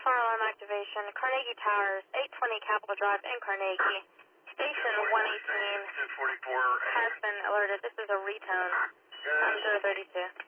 fire alarm activation. Carnegie Towers, 820 Capitol Drive in Carnegie. Station 118 has been alerted. This is a retone. 032.